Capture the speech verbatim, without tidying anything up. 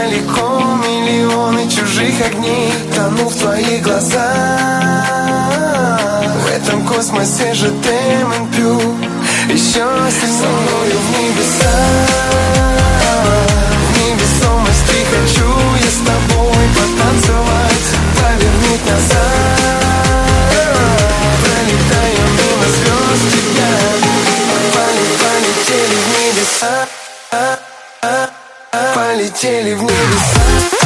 далеко миллионы чужих огней, тону в твоих глазах. В этом космосе же темную еще сильнее. Со мною в небеса, в невесомости хочу я с тобой потанцевать, повернуть назад, пролетая мимо звезд тебя. Полетели в небеса, полетели в небеса.